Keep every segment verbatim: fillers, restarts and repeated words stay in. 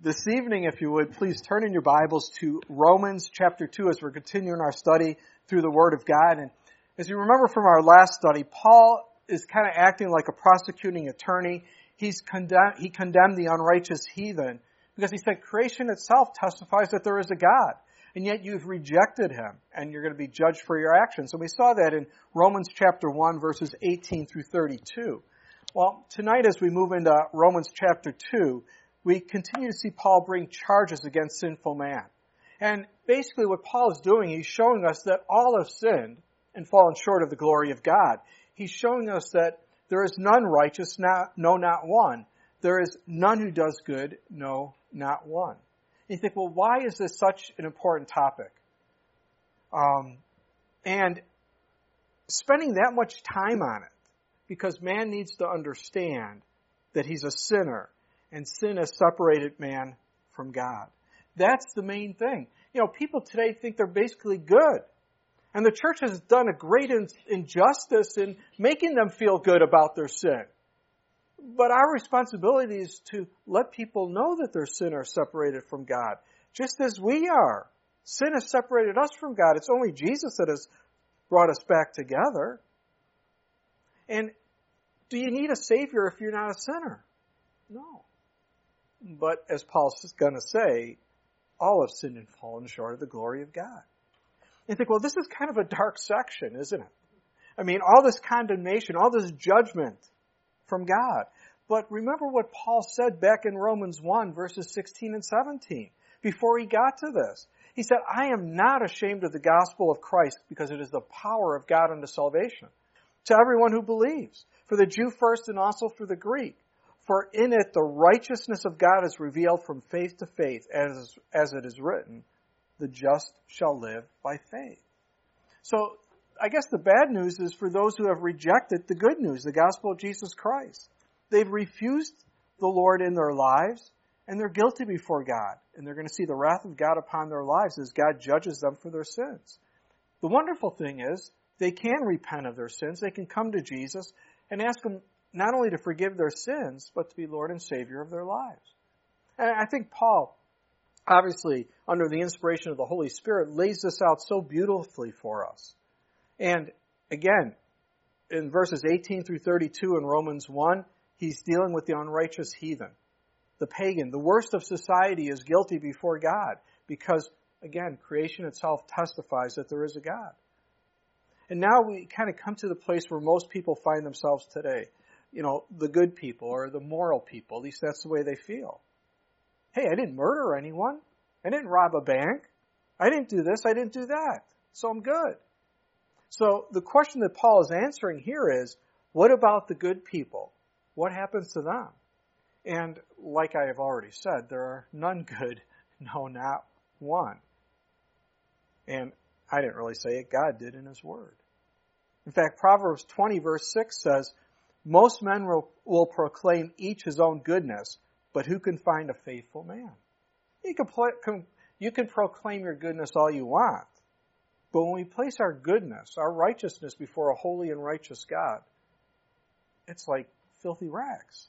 This evening, if you would, please turn in your Bibles to Romans chapter two as we're continuing our study through the Word of God. And as you remember from our last study, Paul is kind of acting like a prosecuting attorney. He's condemned, he condemned the unrighteous heathen because he said creation itself testifies that there is a God. And yet you've rejected him and you're going to be judged for your actions. And we saw that in Romans chapter one, verses eighteen through thirty-two. Well, tonight as we move into Romans chapter two, we continue to see Paul bring charges against sinful man. And basically what Paul is doing, he's showing us that all have sinned and fallen short of the glory of God. He's showing us that there is none righteous, not, no, not one. There is none who does good, no, not one. And you think, well, why is this such an important topic? Um, and spending that much time on it, because man needs to understand that he's a sinner, and sin has separated man from God. That's the main thing. You know, people today think they're basically good. And the church has done a great injustice in making them feel good about their sin. But our responsibility is to let people know that they're sinners separated from God, just as we are. Sin has separated us from God. It's only Jesus that has brought us back together. And do you need a Savior if you're not a sinner? No. But as Paul's going to say, all have sinned and fallen short of the glory of God. And you think, well, this is kind of a dark section, isn't it? I mean, all this condemnation, all this judgment from God. But remember what Paul said back in Romans one, verses sixteen and seventeen, before he got to this. He said, I am not ashamed of the gospel of Christ because it is the power of God unto salvation to everyone who believes, for the Jew first and also for the Greek. For in it the righteousness of God is revealed from faith to faith, as, as it is written, the just shall live by faith. So I guess the bad news is for those who have rejected the good news, the gospel of Jesus Christ. They've refused the Lord in their lives, and they're guilty before God. And they're going to see the wrath of God upon their lives as God judges them for their sins. The wonderful thing is, they can repent of their sins. They can come to Jesus and ask Him not only to forgive their sins, but to be Lord and Savior of their lives. And I think Paul, obviously, under the inspiration of the Holy Spirit, lays this out so beautifully for us. And again, in verses eighteen through thirty-two in Romans one, he's dealing with the unrighteous heathen. The pagan, the worst of society, is guilty before God because, again, creation itself testifies that there is a God. And now we kind of come to the place where most people find themselves today. You know, the good people or the moral people. At least that's the way they feel. Hey, I didn't murder anyone. I didn't rob a bank. I didn't do this. I didn't do that. So I'm good. So the question that Paul is answering here is, what about the good people? What happens to them? And like I have already said, there are none good, no, not one. And I didn't really say it. God did in His Word. In fact, Proverbs twenty verse six says, most men will, will proclaim each his own goodness, but who can find a faithful man? You can, play, can, you can proclaim your goodness all you want, but when we place our goodness, our righteousness before a holy and righteous God, it's like filthy rags.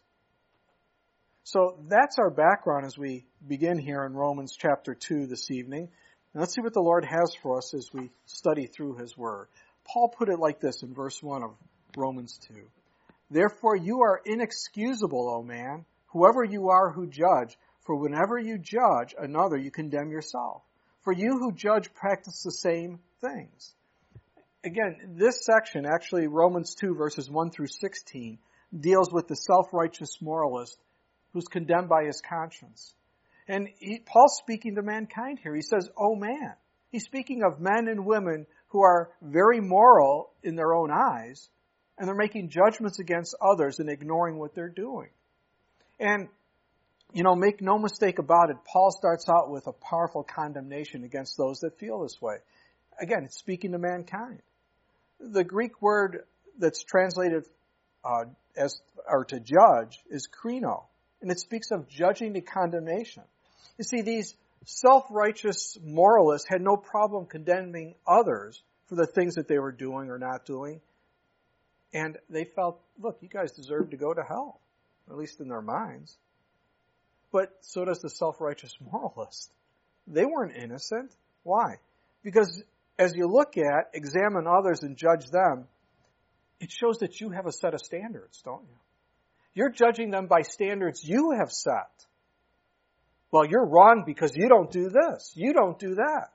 So that's our background as we begin here in Romans chapter two this evening. And let's see what the Lord has for us as we study through His Word. Paul put it like this in verse one of Romans two. Therefore you are inexcusable, O man, whoever you are who judge, for whenever you judge another, you condemn yourself. For you who judge practice the same things. Again, this section, actually Romans two verses one through sixteen, deals with the self-righteous moralist who's condemned by his conscience. And he, Paul's speaking to mankind here. He says, oh man. He's speaking of men and women who are very moral in their own eyes, and they're making judgments against others and ignoring what they're doing. And, you know, make no mistake about it, Paul starts out with a powerful condemnation against those that feel this way. Again, it's speaking to mankind. The Greek word that's translated uh, as or to judge is krino, and it speaks of judging to condemnation. You see, these self-righteous moralists had no problem condemning others for the things that they were doing or not doing. And they felt, look, you guys deserve to go to hell, at least in their minds. But so does the self-righteous moralist. They weren't innocent. Why? Because as you look at, examine others and judge them, it shows that you have a set of standards, don't you? You're judging them by standards you have set. Well, you're wrong because you don't do this. You don't do that.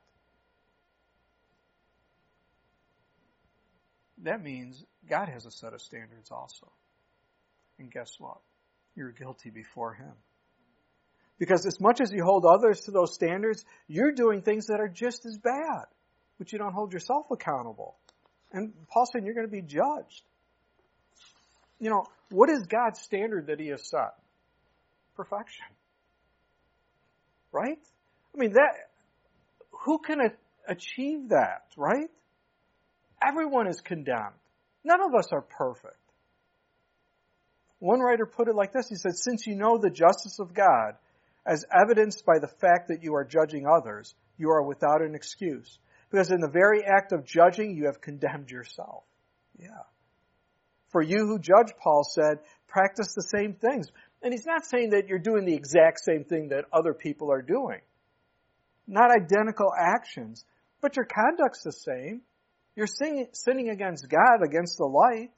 That means God has a set of standards also. And guess what? You're guilty before Him. Because as much as you hold others to those standards, you're doing things that are just as bad, but you don't hold yourself accountable. And Paul's saying you're going to be judged. You know, what is God's standard that He has set? Perfection. Right? I mean, that, who can a- achieve that, right? Everyone is condemned. None of us are perfect. One writer put it like this. He said, since you know the justice of God, as evidenced by the fact that you are judging others, you are without an excuse. Because in the very act of judging, you have condemned yourself. Yeah. For you who judge, Paul said, practice the same things. And he's not saying that you're doing the exact same thing that other people are doing. Not identical actions, but your conduct's the same. You're sinning, sinning against God, against the light.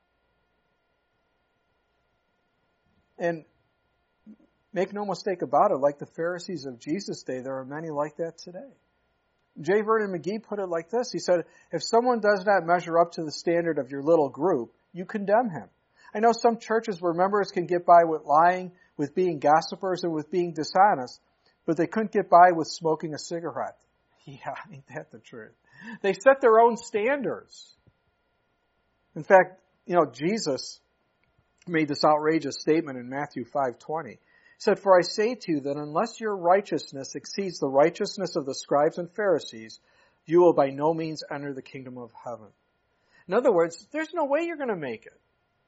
And make no mistake about it, like the Pharisees of Jesus' day, there are many like that today. J. Vernon McGee put it like this. He said, if someone does not measure up to the standard of your little group, you condemn him. I know some churches where members can get by with lying, with being gossipers, and with being dishonest, but they couldn't get by with smoking a cigarette. Yeah, ain't that the truth? They set their own standards. In fact, you know, Jesus made this outrageous statement in Matthew five twenty. He said, for I say to you that unless your righteousness exceeds the righteousness of the scribes and Pharisees, you will by no means enter the kingdom of heaven. In other words, there's no way you're going to make it.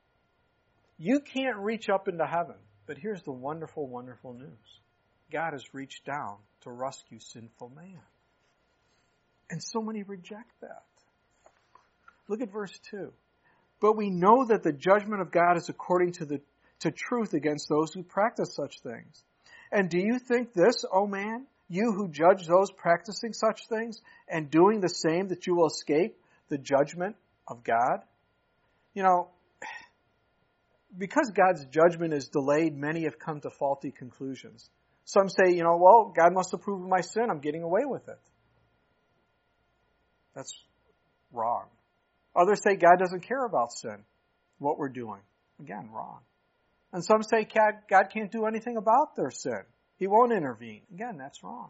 You can't reach up into heaven. But here's the wonderful, wonderful news. God has reached down to rescue sinful man. And so many reject that. Look at verse two. But we know that the judgment of God is according to the to truth against those who practice such things. And do you think this, O man, you who judge those practicing such things and doing the same, that you will escape the judgment of God? You know, because God's judgment is delayed, many have come to faulty conclusions. Some say, you know, well, God must approve of my sin. I'm getting away with it. That's wrong. Others say God doesn't care about sin, what we're doing. Again, wrong. And some say God, God can't do anything about their sin. He won't intervene. Again, that's wrong.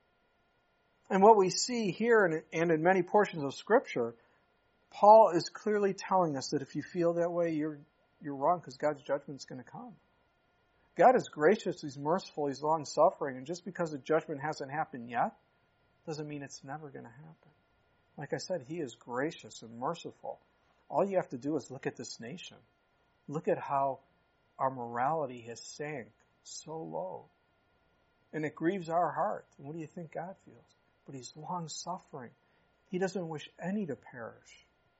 And what we see here and, and in many portions of Scripture, Paul is clearly telling us that if you feel that way, you're you're wrong, because God's judgment is going to come. God is gracious, He's merciful, He's long-suffering, and just because the judgment hasn't happened yet, doesn't mean it's never going to happen. Like I said, He is gracious and merciful. All you have to do is look at this nation. Look at how our morality has sank so low. And it grieves our heart. And what do you think God feels? But He's long-suffering. He doesn't wish any to perish.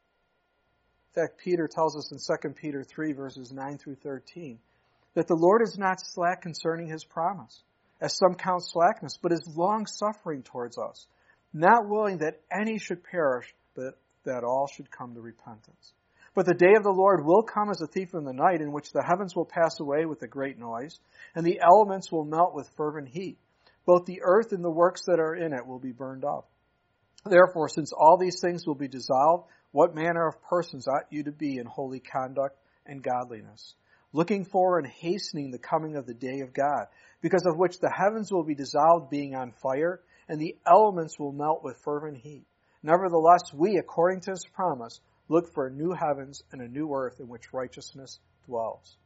In fact, Peter tells us in Second Peter three, verses nine through thirteen, that the Lord is not slack concerning His promise, as some count slackness, but is long-suffering towards us, not willing that any should perish, but that all should come to repentance. But the day of the Lord will come as a thief in the night, in which the heavens will pass away with a great noise, and the elements will melt with fervent heat. Both the earth and the works that are in it will be burned up. Therefore, since all these things will be dissolved, what manner of persons ought you to be in holy conduct and godliness, looking for and hastening the coming of the day of God, because of which the heavens will be dissolved, being on fire, and the elements will melt with fervent heat. Nevertheless, we, according to His promise, look for new heavens and a new earth in which righteousness dwells.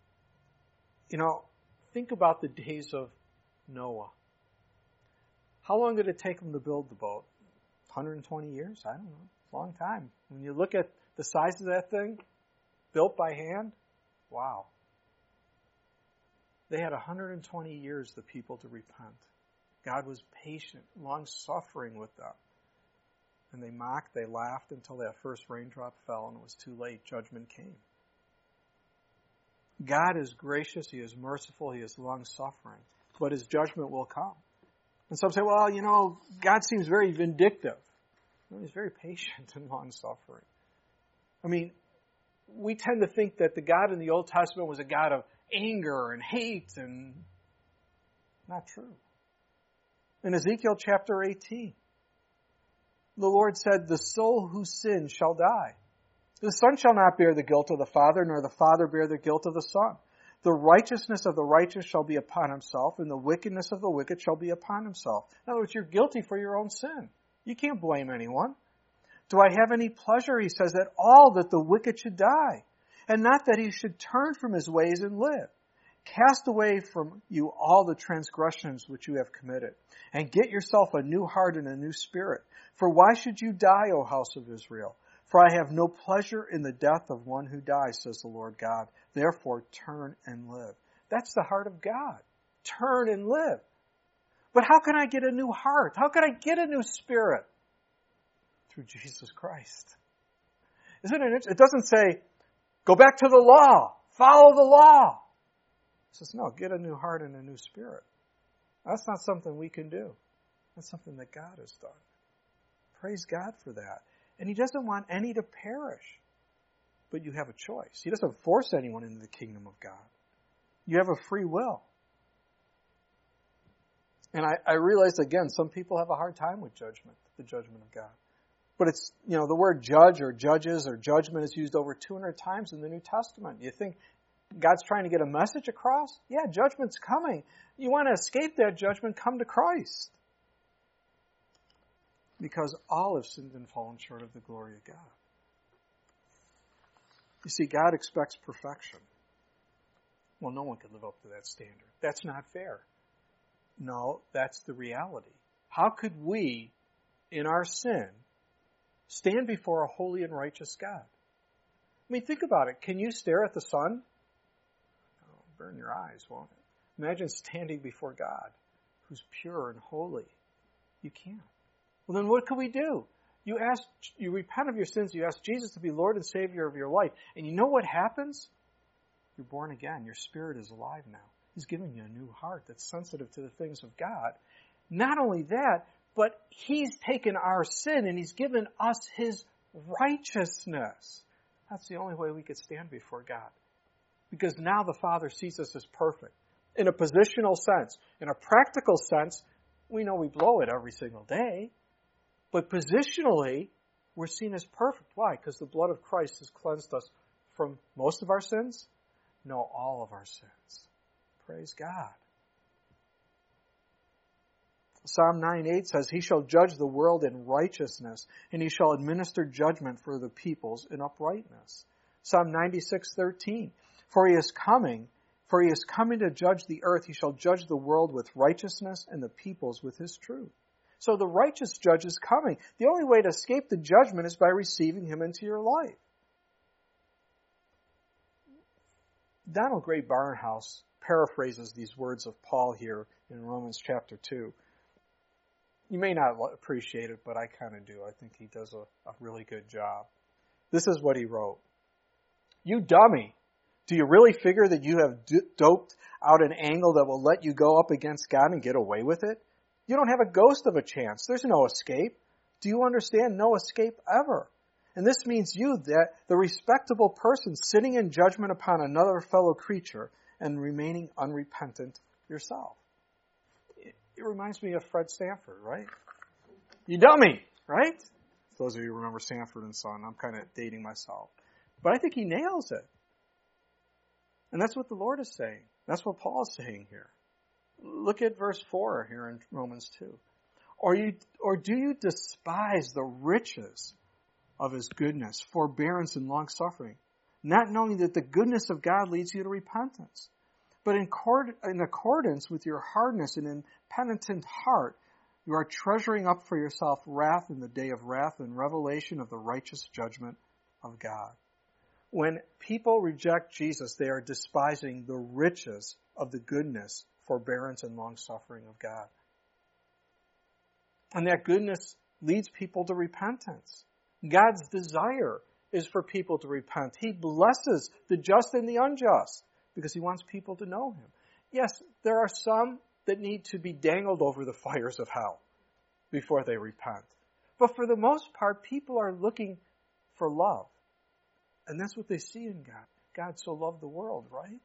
You know, think about the days of Noah. How long did it take him to build the boat? one hundred twenty years? I don't know. Long time. When you look at the size of that thing, built by hand, wow. They had one hundred twenty years, the people, to repent. God was patient, long-suffering with them. And they mocked, they laughed until that first raindrop fell, and it was too late. Judgment came. God is gracious, He is merciful, He is long-suffering. but his judgment will come. And some say, well, you know, God seems very vindictive. No, he's very patient and long-suffering. I mean, we tend to think that the God in the Old Testament was a God of anger and hate, and not true. In Ezekiel chapter eighteen, the Lord said, the soul who sins shall die. The son shall not bear the guilt of the father, nor the father bear the guilt of the son. The righteousness of the righteous shall be upon himself, and the wickedness of the wicked shall be upon himself. In other words, you're guilty for your own sin. You can't blame anyone. Do I have any pleasure, he says, at all that the wicked should die, and not that he should turn from his ways and live? Cast away from you all the transgressions which you have committed, and get yourself a new heart and a new spirit. For why should you die, O house of Israel? For I have no pleasure in the death of one who dies, says the Lord God. Therefore, turn and live. That's the heart of God. Turn and live. But how can I get a new heart? How can I get a new spirit? Through Jesus Christ. Isn't it interesting? It doesn't say, go back to the law. Follow the law. It says, no, get a new heart and a new spirit. That's not something we can do. That's something that God has done. Praise God for that. And he doesn't want any to perish. But you have a choice. He doesn't force anyone into the kingdom of God. You have a free will. And I, I realize, again, some people have a hard time with judgment, the judgment of God. But it's, you know, the word judge or judges or judgment is used over two hundred times in the New Testament. You think God's trying to get a message across? Yeah, judgment's coming. You want to escape that judgment, come to Christ. Because all have sinned and fallen short of the glory of God. You see, God expects perfection. Well, no one can live up to that standard. That's not fair. No, that's the reality. How could we, in our sin, stand before a holy and righteous God? I mean, think about it. Can you stare at the sun? Oh, burn your eyes, won't it? Imagine standing before God, who's pure and holy. You can't. Well, then what can we do? You ask, you repent of your sins, you ask Jesus to be Lord and Savior of your life, and you know what happens? You're born again. Your spirit is alive now. He's giving you a new heart that's sensitive to the things of God. Not only that, but He's taken our sin and He's given us His righteousness. That's the only way we could stand before God. Because now the Father sees us as perfect. In a positional sense. In a practical sense, we know we blow it every single day. But positionally, we're seen as perfect. Why? Because the blood of Christ has cleansed us from most of our sins? No, all of our sins. Praise God. Psalm nine eight says, He shall judge the world in righteousness, and He shall administer judgment for the peoples in uprightness. Psalm ninety-six thirteen, For He is coming, for He is coming to judge the earth. He shall judge the world with righteousness and the peoples with His truth. So the righteous judge is coming. The only way to escape the judgment is by receiving Him into your life. Donald Gray Barnhouse paraphrases these words of Paul here in Romans chapter two. You may not appreciate it, but I kind of do. I think he does a, a really good job. This is what he wrote. You dummy, do you really figure that you have d- doped out an angle that will let you go up against God and get away with it? You don't have a ghost of a chance. There's no escape. Do you understand? No escape ever. And this means you, that the respectable person sitting in judgment upon another fellow creature and remaining unrepentant yourself. It, it reminds me of Fred Sanford, right? You dummy, right? For those of you who remember Sanford and Son, I'm kind of dating myself. But I think he nails it. And that's what the Lord is saying. That's what Paul is saying here. Look at verse four here in Romans two. Or you, or do you despise the riches of His goodness, forbearance, and long-suffering, not knowing that the goodness of God leads you to repentance? But in, cord, in accordance with your hardness and impenitent heart, you are treasuring up for yourself wrath in the day of wrath and revelation of the righteous judgment of God. When people reject Jesus, they are despising the riches of the goodness, forbearance, and long-suffering of God. And that goodness leads people to repentance. God's desire is for people to repent. He blesses the just and the unjust because He wants people to know Him. Yes, there are some that need to be dangled over the fires of hell before they repent. But for the most part, people are looking for love. And that's what they see in God. God so loved the world, right?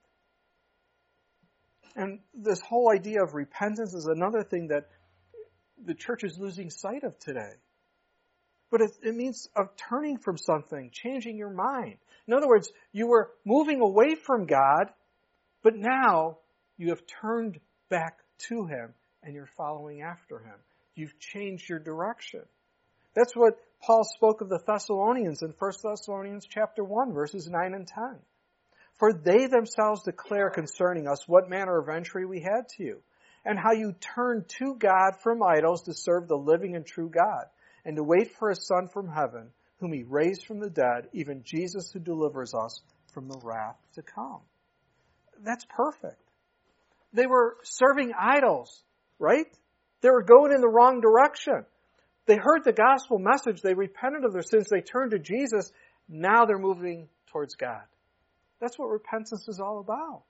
And this whole idea of repentance is another thing that the church is losing sight of today. But it, it means of turning from something, changing your mind. In other words, you were moving away from God, but now you have turned back to Him and you're following after Him. You've changed your direction. That's what Paul spoke of the Thessalonians in First Thessalonians chapter one, verses nine and ten. For they themselves declare concerning us what manner of entry we had to you, and how you turned to God from idols to serve the living and true God, and to wait for His Son from heaven, whom He raised from the dead, even Jesus who delivers us from the wrath to come. That's perfect. They were serving idols, right? They were going in the wrong direction. They heard the gospel message. They repented of their sins. They turned to Jesus. Now they're moving towards God. That's what repentance is all about.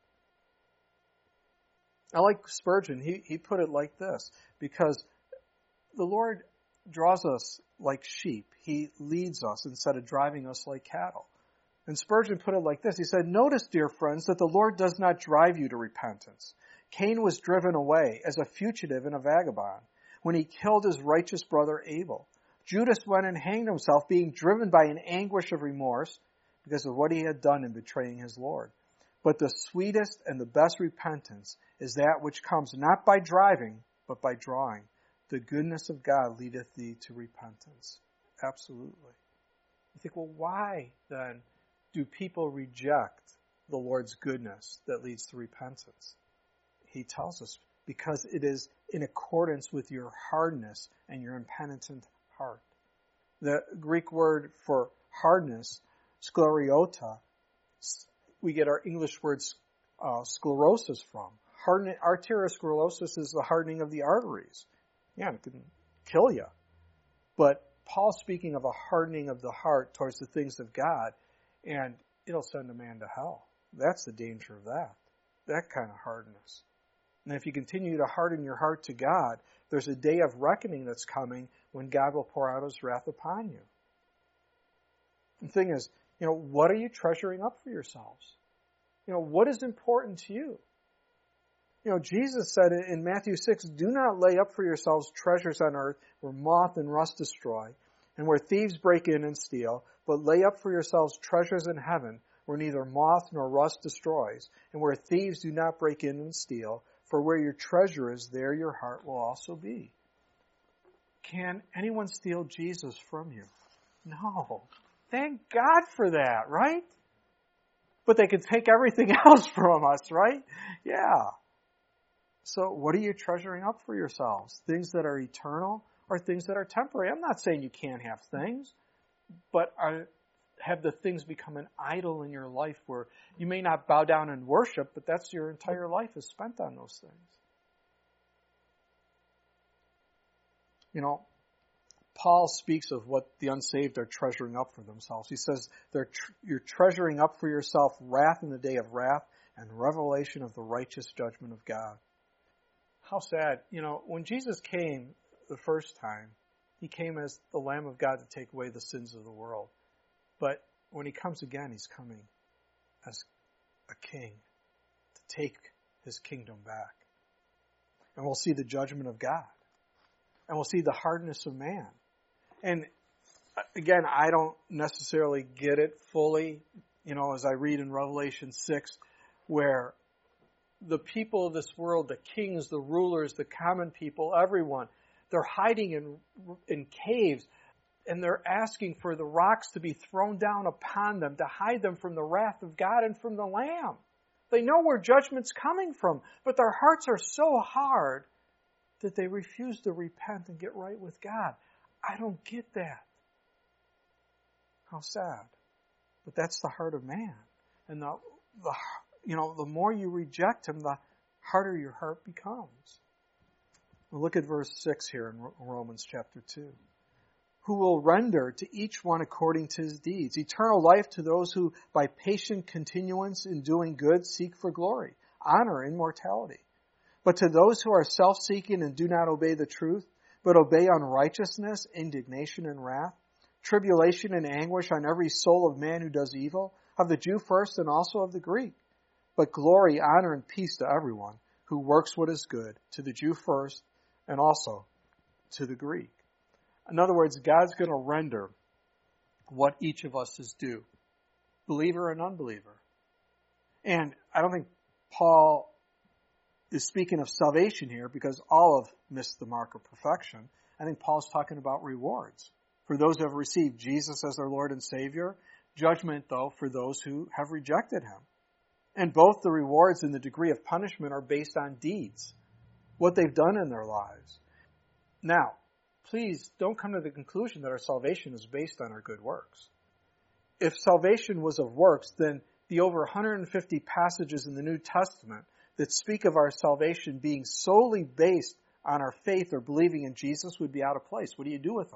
I like Spurgeon. He, he put it like this, because the Lord draws us like sheep. He leads us instead of driving us like cattle. And Spurgeon put it like this. He said, notice, dear friends, that the Lord does not drive you to repentance. Cain was driven away as a fugitive and a vagabond when he killed his righteous brother Abel. Judas went and hanged himself, being driven by an anguish of remorse because of what he had done in betraying his Lord. But the sweetest and the best repentance is that which comes not by driving, but by drawing. The goodness of God leadeth thee to repentance. Absolutely. You think, well, why then do people reject the Lord's goodness that leads to repentance? He tells us, because it is in accordance with your hardness and your impenitent heart. The Greek word for hardness, scleriota, we get our English word uh, sclerosis from. Hardening, arteriosclerosis is the hardening of the arteries. Yeah, it can kill you. But Paul's speaking of a hardening of the heart towards the things of God, and it'll send a man to hell. That's the danger of that. That kind of hardness. And if you continue to harden your heart to God, there's a day of reckoning that's coming when God will pour out His wrath upon you. The thing is, you know, what are you treasuring up for yourselves? You know, what is important to you? You know, Jesus said in Matthew six, do not lay up for yourselves treasures on earth where moth and rust destroy, and where thieves break in and steal, but lay up for yourselves treasures in heaven where neither moth nor rust destroys, and where thieves do not break in and steal. For where your treasure is, there your heart will also be. Can anyone steal Jesus from you? No. Thank God for that, right? But they can take everything else from us, right? Yeah. So what are you treasuring up for yourselves? Things that are eternal or things that are temporary? I'm not saying you can't have things, but are, have the things become an idol in your life where you may not bow down and worship, but that's your entire life is spent on those things? You know, Paul speaks of what the unsaved are treasuring up for themselves. He says they're tr- you're treasuring up for yourself wrath in the day of wrath and revelation of the righteous judgment of God. How sad. You know, when Jesus came the first time, He came as the Lamb of God to take away the sins of the world. But when He comes again, He's coming as a king to take His kingdom back. And we'll see the judgment of God. And we'll see the hardness of man. And again, I don't necessarily get it fully, you know, as I read in Revelation six, where the people of this world, the kings, the rulers, the common people, everyone, they're hiding in in caves, and they're asking for the rocks to be thrown down upon them to hide them from the wrath of God and from the Lamb. They know where judgment's coming from, but their hearts are so hard that they refuse to repent and get right with God. I don't get that. How sad. But that's the heart of man. And the, the you know, the more you reject Him, the harder your heart becomes. We'll look at verse six here in Romans chapter two. Who will render to each one according to his deeds. Eternal life to those who by patient continuance in doing good seek for glory, honor, immortality. But to those who are self-seeking and do not obey the truth, but obey unrighteousness, indignation, and wrath, tribulation and anguish on every soul of man who does evil, of the Jew first and also of the Greek. But glory, honor, and peace to everyone who works what is good, to the Jew first and also to the Greek. In other words, God's going to render what each of us is due, believer and unbeliever. And I don't think Paul is speaking of salvation here because all have missed the mark of perfection. I think Paul's talking about rewards for those who have received Jesus as their Lord and Savior. Judgment, though, for those who have rejected him. And both the rewards and the degree of punishment are based on deeds, what they've done in their lives. Now, please don't come to the conclusion that our salvation is based on our good works. If salvation was of works, then the over one hundred fifty passages in the New Testament that speak of our salvation being solely based on our faith or believing in Jesus would be out of place. What do you do with them?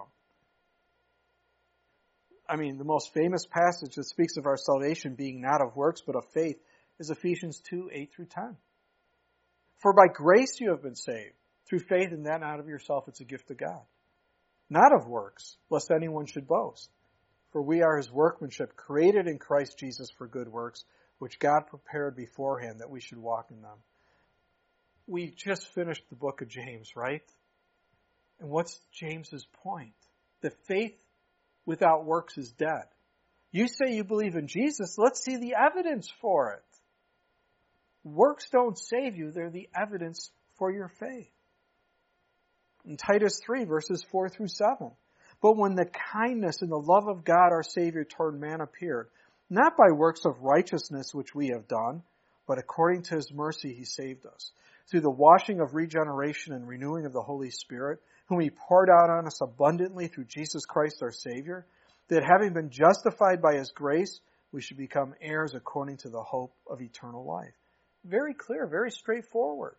I mean, the most famous passage that speaks of our salvation being not of works but of faith is Ephesians two, eight through ten. For by grace you have been saved, through faith, and that not of yourself, it's a gift of God. Not of works, lest anyone should boast. For we are his workmanship, created in Christ Jesus for good works, which God prepared beforehand that we should walk in them. We just finished the book of James, right? And what's James's point? That faith without works is dead. You say you believe in Jesus, let's see the evidence for it. Works don't save you, they're the evidence for your faith. In Titus three, verses four through seven. But when the kindness and the love of God our Savior toward man appeared, not by works of righteousness which we have done, but according to his mercy he saved us, through the washing of regeneration and renewing of the Holy Spirit, whom he poured out on us abundantly through Jesus Christ our Savior, that having been justified by his grace, we should become heirs according to the hope of eternal life. Very clear, very straightforward.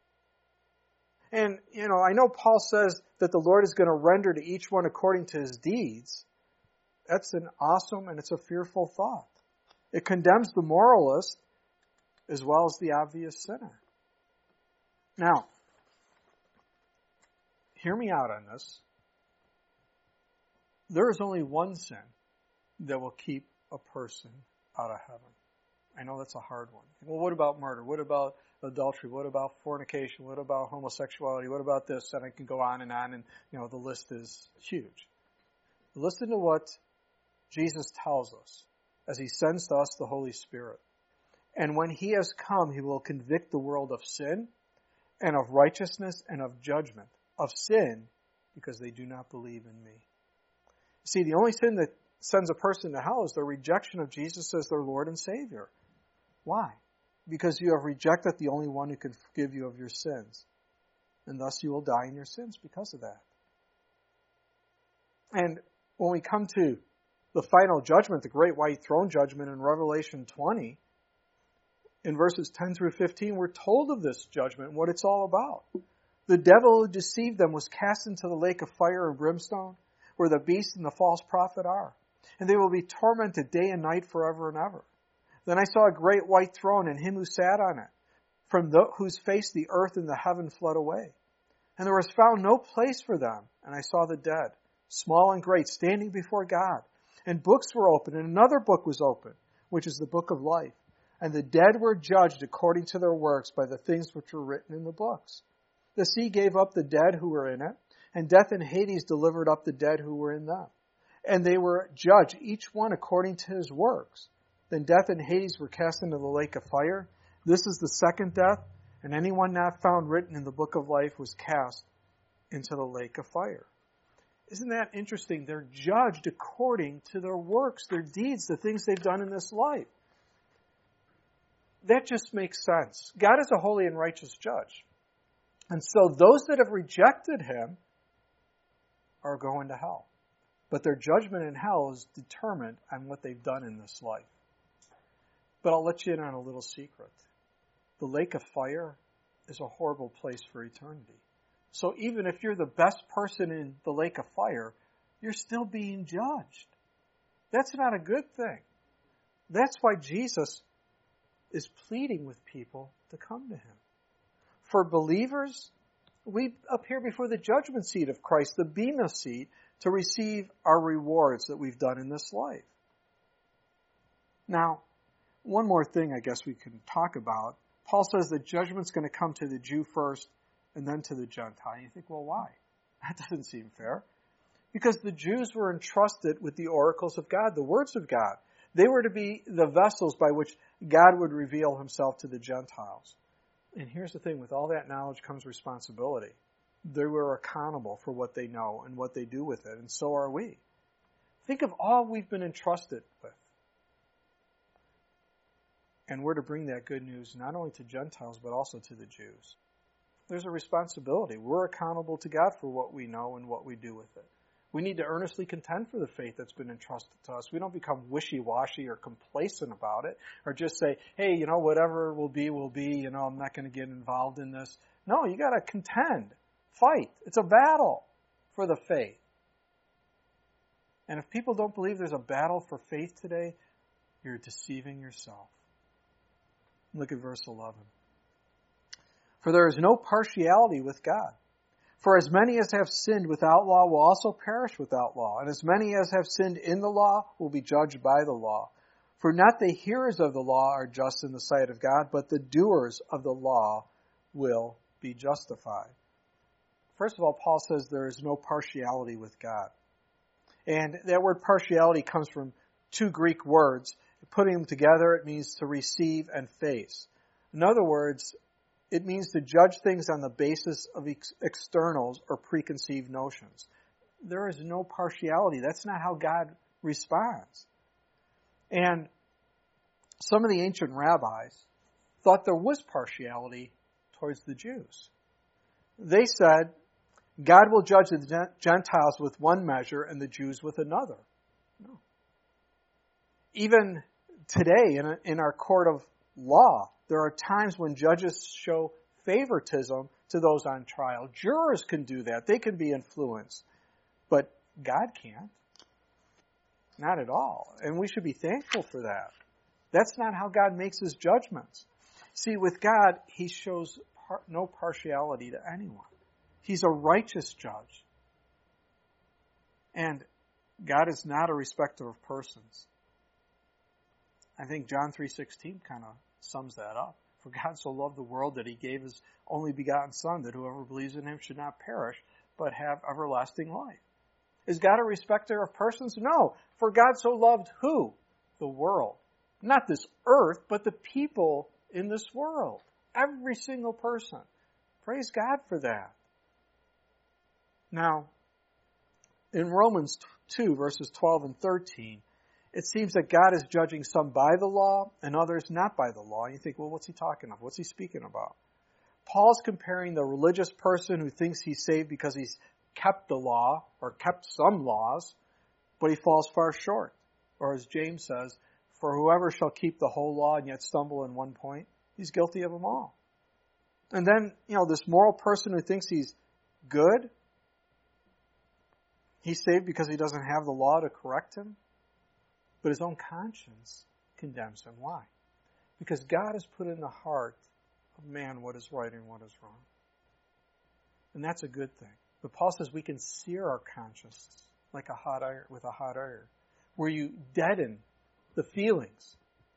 And, you know, I know Paul says that the Lord is going to render to each one according to his deeds. That's an awesome and it's a fearful thought. It condemns the moralist as well as the obvious sinner. Now, hear me out on this. There is only one sin that will keep a person out of heaven. I know that's a hard one. Well, what about murder? What about adultery? What about fornication? What about homosexuality? What about this? And I can go on and on, and you know the list is huge. Listen to what Jesus tells us as he sends to us the Holy Spirit. And when he has come, he will convict the world of sin and of righteousness and of judgment. Of sin, because they do not believe in me. See, the only sin that sends a person to hell is their rejection of Jesus as their Lord and Savior. Why? Because you have rejected the only one who can forgive you of your sins. And thus you will die in your sins because of that. And when we come to the final judgment, the great white throne judgment in Revelation twenty, in verses ten through fifteen, we're told of this judgment and what it's all about. The devil who deceived them was cast into the lake of fire and brimstone, where the beast and the false prophet are. And they will be tormented day and night forever and ever. Then I saw a great white throne and him who sat on it, from the, whose face the earth and the heaven fled away. And there was found no place for them. And I saw the dead, small and great, standing before God. And books were opened, and another book was opened, which is the book of life. And the dead were judged according to their works by the things which were written in the books. The sea gave up the dead who were in it, and death and Hades delivered up the dead who were in them. And they were judged, each one according to his works. Then death and Hades were cast into the lake of fire. This is the second death, and anyone not found written in the book of life was cast into the lake of fire. Isn't that interesting? They're judged according to their works, their deeds, the things they've done in this life. That just makes sense. God is a holy and righteous judge. And so those that have rejected him are going to hell. But their judgment in hell is determined on what they've done in this life. But I'll let you in on a little secret. The lake of fire is a horrible place for eternity. So even if you're the best person in the lake of fire, you're still being judged. That's not a good thing. That's why Jesus is pleading with people to come to him. for believers, we appear before the judgment seat of Christ, the bema seat, to receive our rewards that we've done in this life. Now, one more thing I guess we can talk about. Paul says that judgment's going to come to the Jew first and then to the Gentile. And you think, well, why? That doesn't seem fair. Because the Jews were entrusted with the oracles of God, the words of God. They were to be the vessels by which God would reveal himself to the Gentiles. And here's the thing, with all that knowledge comes responsibility. They were accountable for what they know and what they do with it, and so are we. Think of all we've been entrusted with. And we're to bring that good news not only to Gentiles, but also to the Jews. There's a responsibility. We're accountable to God for what we know and what we do with it. We need to earnestly contend for the faith that's been entrusted to us. We don't become wishy-washy or complacent about it, or just say, hey, you know, whatever will be, will be, you know, I'm not going to get involved in this. No, you got to contend, fight. It's a battle for the faith. And if people don't believe there's a battle for faith today, you're deceiving yourself. Look at verse eleven. For there is no partiality with God. For as many as have sinned without law will also perish without law, and as many as have sinned in the law will be judged by the law. For not the hearers of the law are just in the sight of God, but the doers of the law will be justified. First of all, Paul says there is no partiality with God. And that word partiality comes from two Greek words. Putting them together, it means to receive and face. In other words, it means to judge things on the basis of ex- externals or preconceived notions. There is no partiality. That's not how God responds. And some of the ancient rabbis thought there was partiality towards the Jews. They said, God will judge the Gentiles with one measure and the Jews with another. No. Even today, in, a, in our court of law, there are times when judges show favoritism to those on trial. Jurors can do that. They can be influenced. But God can't. Not at all. And we should be thankful for that. That's not how God makes his judgments. See, with God, he shows par- no partiality to anyone. He's a righteous judge. And God is not a respecter of persons. I think John three sixteen kind of sums that up. For God so loved the world that he gave his only begotten Son, that whoever believes in him should not perish, but have everlasting life. Is God a respecter of persons? No. For God so loved who? The world. Not this earth, but the people in this world. Every single person. Praise God for that. Now, in Romans two, verses twelve and thirteen, it seems that God is judging some by the law and others not by the law. And you think, well, what's he talking of? What's he speaking about? Paul's comparing the religious person who thinks he's saved because he's kept the law or kept some laws, but he falls far short. Or as James says, for whoever shall keep the whole law and yet stumble in one point, he's guilty of them all. And then, you know, this moral person who thinks he's good, he's saved because he doesn't have the law to correct him. But his own conscience condemns him. Why? Because God has put in the heart of man what is right and what is wrong. And that's a good thing. But Paul says we can sear our conscience like a hot iron, with a hot iron, where you deaden the feelings.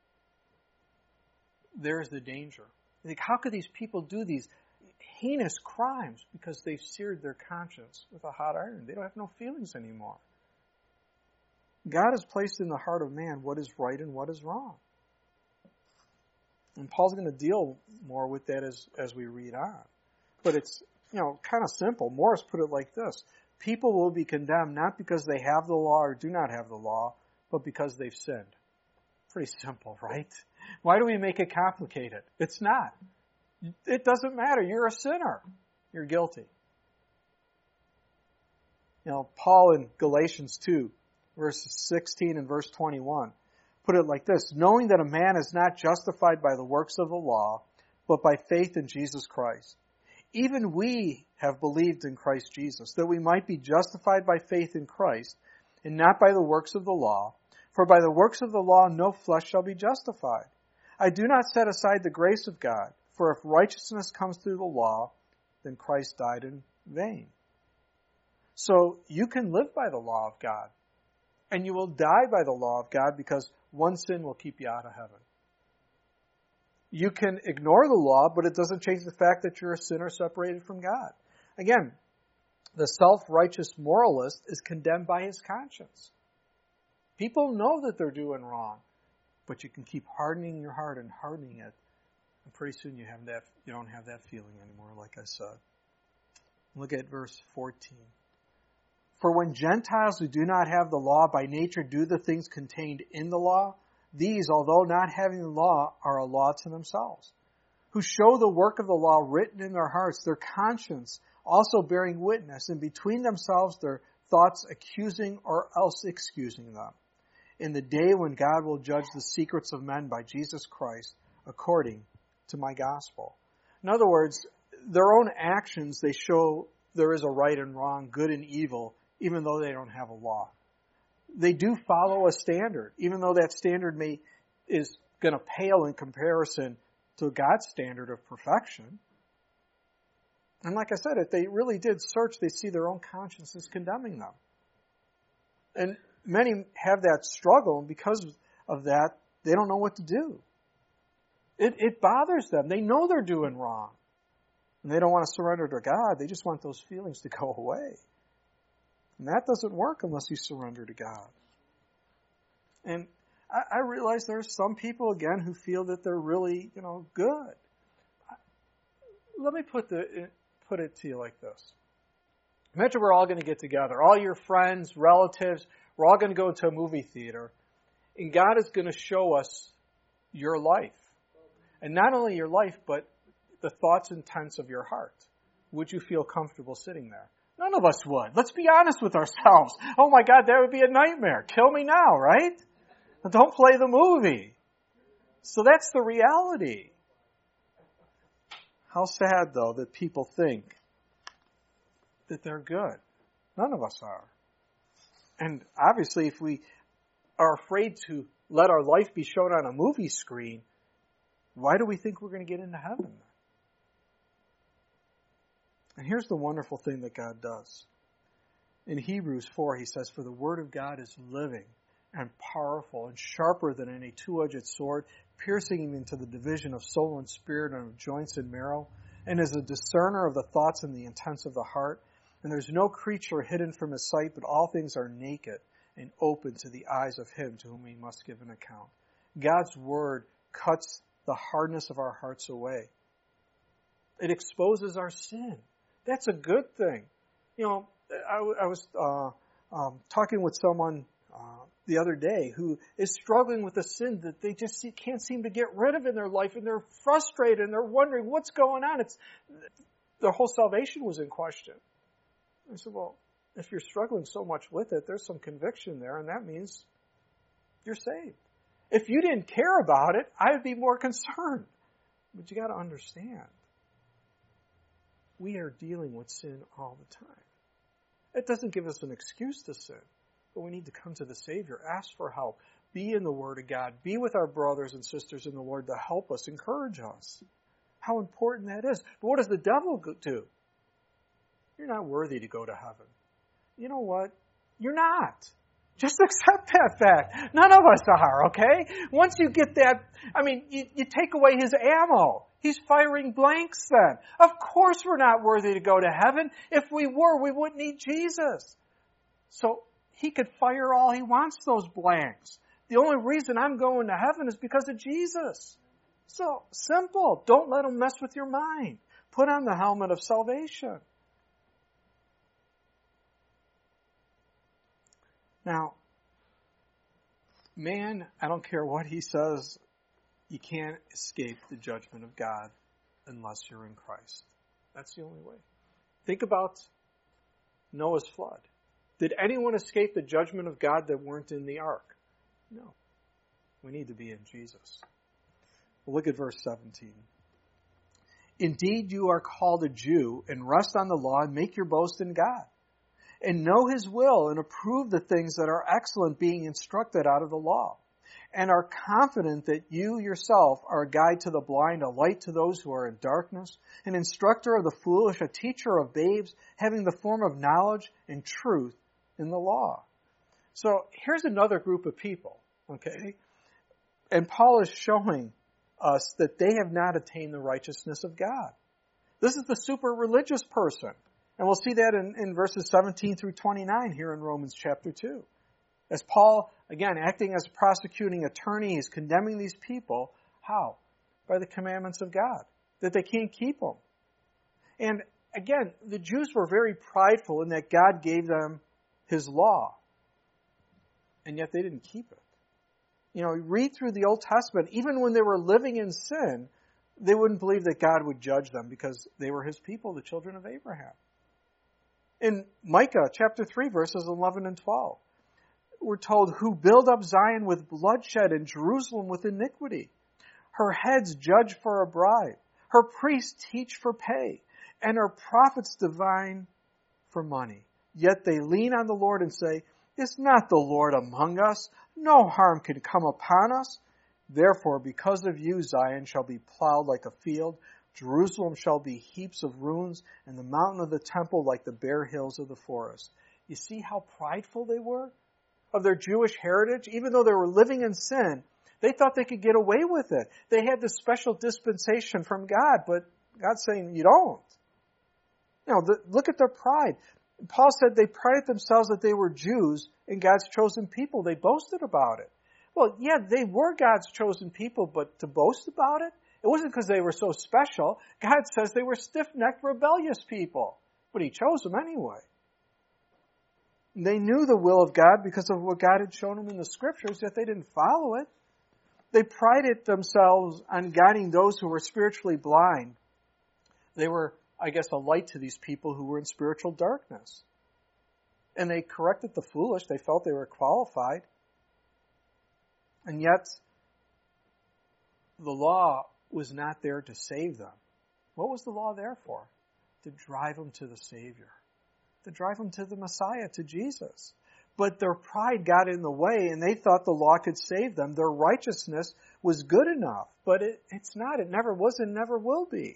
There's the danger. You think, how could these people do these heinous crimes? Because they've seared their conscience with a hot iron. They don't have no feelings anymore. God has placed in the heart of man what is right and what is wrong. And Paul's going to deal more with that as, as we read on. But it's, you know, kind of simple. Morris put it like this. People will be condemned not because they have the law or do not have the law, but because they've sinned. Pretty simple, right? Why do we make it complicated? It's not. It doesn't matter. You're a sinner. You're guilty. You know, Paul in Galatians two, verses sixteen and verse twenty-one, put it like this. Knowing that a man is not justified by the works of the law, but by faith in Jesus Christ. Even we have believed in Christ Jesus, that we might be justified by faith in Christ, and not by the works of the law. For by the works of the law no flesh shall be justified. I do not set aside the grace of God, For if righteousness comes through the law, then Christ died in vain. So you can live by the law of God, and you will die by the law of God because one sin will keep you out of heaven. You can ignore the law, but it doesn't change the fact that you're a sinner separated from God. Again, the self-righteous moralist is condemned by his conscience. People know that they're doing wrong, but you can keep hardening your heart and hardening it, and pretty soon you have that. You don't have that feeling anymore, like I said. Look at verse fourteen. For when Gentiles who do not have the law by nature do the things contained in the law, these, although not having the law, are a law to themselves, who show the work of the law written in their hearts, their conscience also bearing witness, and between themselves their thoughts accusing or else excusing them, in the day when God will judge the secrets of men by Jesus Christ, according to my gospel. In other words, their own actions, they show there is a right and wrong, good and evil, even though they don't have a law. They do follow a standard, even though that standard may is going to pale in comparison to God's standard of perfection. And like I said, if they really did search, they see their own consciences condemning them. And many have that struggle, and because of that, they don't know what to do. It, it bothers them. They know they're doing wrong. And they don't want to surrender to God. They just want those feelings to go away. And that doesn't work unless you surrender to God. And I, I realize there are some people, again, who feel that they're really, you know, good. Let me put the put it to you like this. Imagine we're all going to get together. All your friends, relatives, we're all going to go into a movie theater. And God is going to show us your life. And not only your life, but the thoughts and intents of your heart. Would you feel comfortable sitting there? None of us would. Let's be honest with ourselves. Oh my God, that would be a nightmare. Kill me now, right? Don't play the movie. So that's the reality. How sad, though, that people think that they're good. None of us are. And obviously, if we are afraid to let our life be shown on a movie screen, why do we think we're going to get into heaven? And here's the wonderful thing that God does. In Hebrews four, he says, for the word of God is living and powerful and sharper than any two-edged sword, piercing even to the division of soul and spirit and of joints and marrow, and is a discerner of the thoughts and the intents of the heart. And there's no creature hidden from his sight, but all things are naked and open to the eyes of him to whom we must give an account. God's word cuts the hardness of our hearts away. It exposes our sin. That's a good thing. You know, I, I was uh, um, talking with someone uh, the other day who is struggling with a sin that they just see, can't seem to get rid of in their life, and they're frustrated and they're wondering what's going on. It's their whole salvation was in question. I said, well, if you're struggling so much with it, there's some conviction there, and that means you're saved. If you didn't care about it, I would be more concerned. But you got to understand, we are dealing with sin all the time. It doesn't give us an excuse to sin, but we need to come to the Savior, ask for help, be in the Word of God, be with our brothers and sisters in the Lord to help us, encourage us. How important that is. But what does the devil do? You're not worthy to go to heaven. You know what? You're not. Just accept that fact. None of us are, okay? Once you get that, I mean, you, you take away his ammo. He's firing blanks then. Of course we're not worthy to go to heaven. If we were, we wouldn't need Jesus. So he could fire all he wants, those blanks. The only reason I'm going to heaven is because of Jesus. So simple. Don't let him mess with your mind. Put on the helmet of salvation. Now, man, I don't care what he says, you can't escape the judgment of God unless you're in Christ. That's the only way. Think about Noah's flood. Did anyone escape the judgment of God that weren't in the ark? No. We need to be in Jesus. Well, look at verse seventeen. Indeed, you are called a Jew, and rest on the law, and make your boast in God. And know his will, and approve the things that are excellent, being instructed out of the law. and are confident that you yourself are a guide to the blind, a light to those who are in darkness, an instructor of the foolish, a teacher of babes, having the form of knowledge and truth in the law. So here's another group of people, okay? And Paul is showing us that they have not attained the righteousness of God. This is the super religious person. And we'll see that in, in verses seventeen through twenty-nine here in Romans chapter two. As Paul, again, acting as a prosecuting attorney, is condemning these people. How? By the commandments of God, that they can't keep them. And again, the Jews were very prideful in that God gave them His law, and yet they didn't keep it. You know, read through the Old Testament, even when they were living in sin, they wouldn't believe that God would judge them because they were His people, the children of Abraham. In Micah chapter three, verses eleven and twelve, we're told, who build up Zion with bloodshed and Jerusalem with iniquity. Her heads judge for a bribe. Her priests teach for pay. And her prophets divine for money. Yet they lean on the Lord and say, is not the Lord among us? No harm can come upon us. Therefore, because of you, Zion shall be plowed like a field. Jerusalem shall be heaps of ruins, and the mountain of the temple like the bare hills of the forest. You see how prideful they were of their Jewish heritage? Even though they were living in sin, they thought they could get away with it. They had this special dispensation from God, but God's saying, you don't. You know, the, look at their pride. Paul said they prided themselves that they were Jews and God's chosen people. They boasted about it. Well, yeah, they were God's chosen people, but to boast about it? It wasn't because they were so special. God says they were stiff-necked, rebellious people. But He chose them anyway. They knew the will of God because of what God had shown them in the Scriptures, yet they didn't follow it. They prided themselves on guiding those who were spiritually blind. They were, I guess, a light to these people who were in spiritual darkness. And they corrected the foolish. They felt they were qualified. And yet, the law was not there to save them. What was the law there for? To drive them to the Savior. To drive them to the Messiah, to Jesus. But their pride got in the way, and they thought the law could save them. Their righteousness was good enough. But it, it's not. It never was and never will be.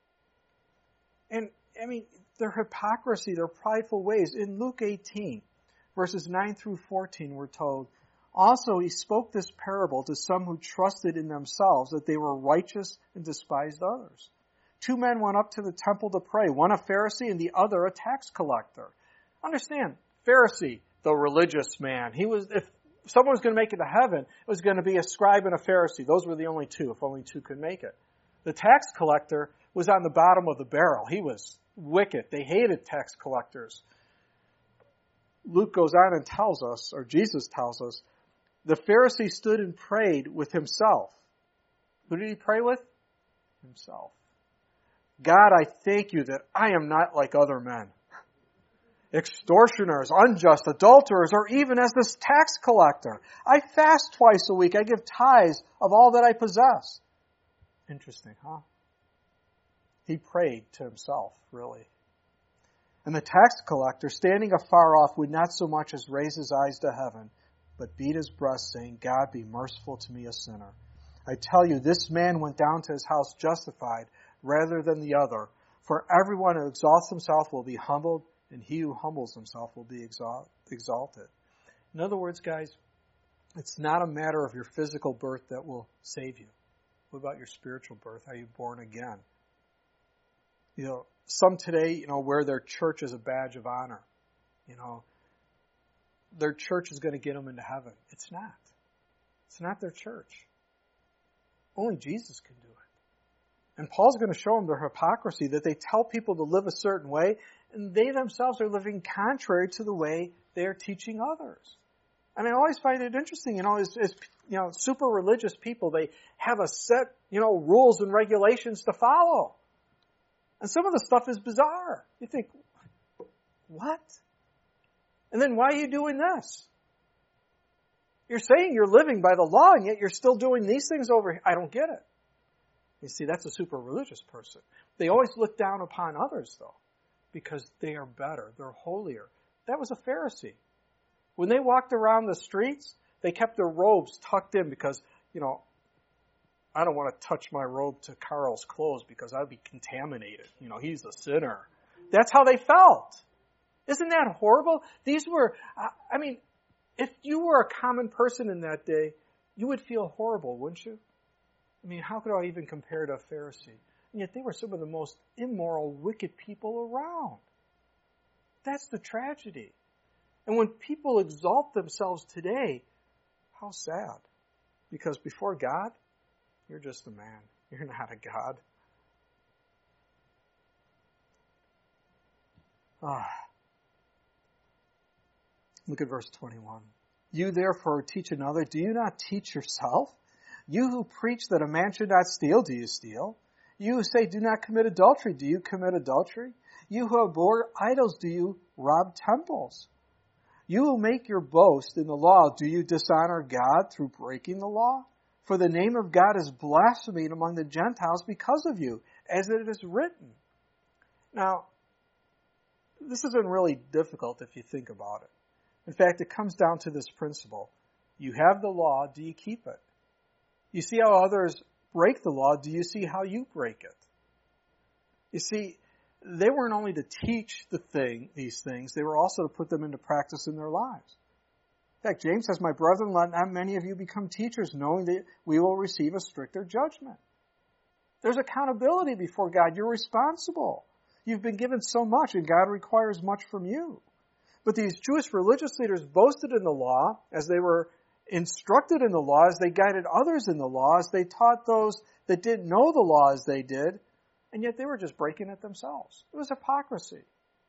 And, I mean, their hypocrisy, their prideful ways. In Luke eighteen, verses nine through fourteen, we're told, also, He spoke this parable to some who trusted in themselves that they were righteous and despised others. Two men went up to the temple to pray, one a Pharisee and the other a tax collector. Understand, Pharisee, the religious man. He was, if someone was going to make it to heaven, it was going to be a scribe and a Pharisee. Those were the only two, if only two could make it. The tax collector was on the bottom of the barrel. He was wicked. They hated tax collectors. Luke goes on and tells us, or Jesus tells us, the Pharisee stood and prayed with himself. Who did he pray with? Himself. God, I thank you that I am not like other men. Extortioners, unjust, adulterers, or even as this tax collector. I fast twice a week. I give tithes of all that I possess. Interesting, huh? He prayed to himself, really. And the tax collector, standing afar off, would not so much as raise his eyes to heaven, but beat his breast, saying, God, be merciful to me, a sinner. I tell you, this man went down to his house justified rather than the other. For everyone who exalts himself will be humbled, and he who humbles himself will be exalted. In other words, guys, it's not a matter of your physical birth that will save you. What about your spiritual birth? Are you born again? You know, some today, you know, wear their church as a badge of honor. You know, their church is going to get them into heaven. It's not. It's not their church. Only Jesus can do it. And Paul's going to show them their hypocrisy, that they tell people to live a certain way, and they themselves are living contrary to the way they are teaching others. And I always find it interesting, you know, as, as you know, super religious people, they have a set, you know, rules and regulations to follow. And some of the stuff is bizarre. You think, what? And then why are you doing this? You're saying you're living by the law, and yet you're still doing these things over here. I don't get it. You see, that's a super religious person. They always look down upon others, though, because they are better. They're holier. That was a Pharisee. When they walked around the streets, They kept their robes tucked in because, you know, I don't want to touch my robe to Carl's clothes because I'd be contaminated. You know, he's a sinner. That's how they felt. Isn't that horrible? These were, I mean, if you were a common person in that day, you would feel horrible, wouldn't you? I mean, how could I even compare to a Pharisee? And yet they were some of the most immoral, wicked people around. That's the tragedy. And when people exalt themselves today, how sad. Because before God, you're just a man. You're not a God. Ah. Look at verse twenty-one. You therefore teach another. Do you not teach yourself? You who preach that a man should not steal, do you steal? You who say do not commit adultery, do you commit adultery? You who abhor idols, do you rob temples? You who make your boast in the law, do you dishonor God through breaking the law? For the name of God is blasphemed among the Gentiles because of you, as it is written. Now, this isn't really difficult if you think about it. In fact, it comes down to this principle. You have the law, do you keep it? You see how others break the law, do you see how you break it? You see, they weren't only to teach the thing, these things, they were also to put them into practice in their lives. In fact, James says, my brethren, let not many of you become teachers, knowing that we will receive a stricter judgment. There's accountability before God. You're responsible. You've been given so much, and God requires much from you. But these Jewish religious leaders boasted in the law as they were instructed in the law, as they guided others in the law, as they taught those that didn't know the law as they did, and yet they were just breaking it themselves. It was hypocrisy.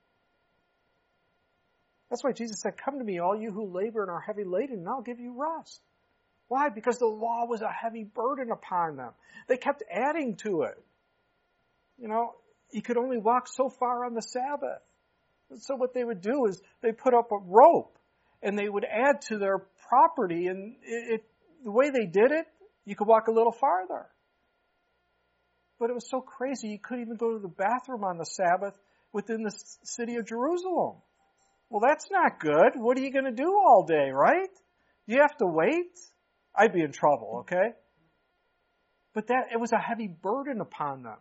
That's why Jesus said, come to me, all you who labor and are heavy laden, and I'll give you rest. Why? Because the law was a heavy burden upon them. They kept adding to it. You know, you could only walk so far on the Sabbath. So what they would do is they put up a rope and they would add to their property, and it, it, the way they did it, you could walk a little farther. But it was so crazy you couldn't even go to the bathroom on the Sabbath within the city of Jerusalem. Well, that's not good. What are you going to do all day, right? You have to wait? I'd be in trouble, okay? But that it was a heavy burden upon them.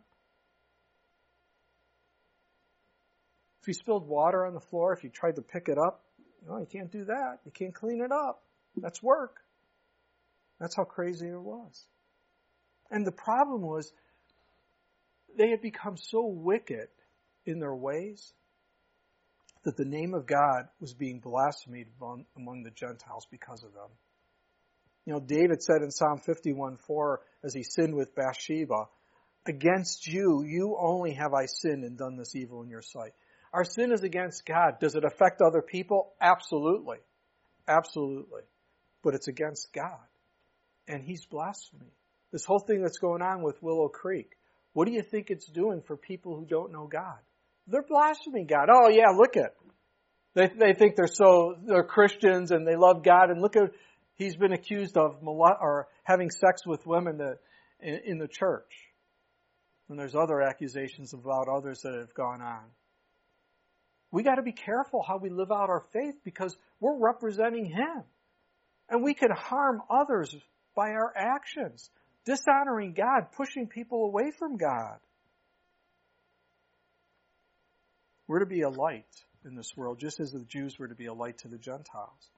If you spilled water on the floor, if you tried to pick it up, no, you can't do that. You can't clean it up. That's work. That's how crazy it was. And the problem was, they had become so wicked in their ways that the name of God was being blasphemed among the Gentiles because of them. You know, David said in Psalm fifty-one four, as he sinned with Bathsheba, against you, you only have I sinned and done this evil in your sight. Our sin is against God. Does it affect other people? Absolutely. Absolutely. But it's against God. And he's blasphemy. This whole thing that's going on with Willow Creek, what do you think it's doing for people who don't know God? They're blaspheming God. Oh yeah, look at, they they think they're so, they're Christians and they love God, and look at, he's been accused of molest, or having sex with women that, in, in the church. And there's other accusations about others that have gone on. We got to be careful how we live out our faith because we're representing him. And we can harm others by our actions, dishonoring God, pushing people away from God. We're to be a light in this world, just as the Jews were to be a light to the Gentiles.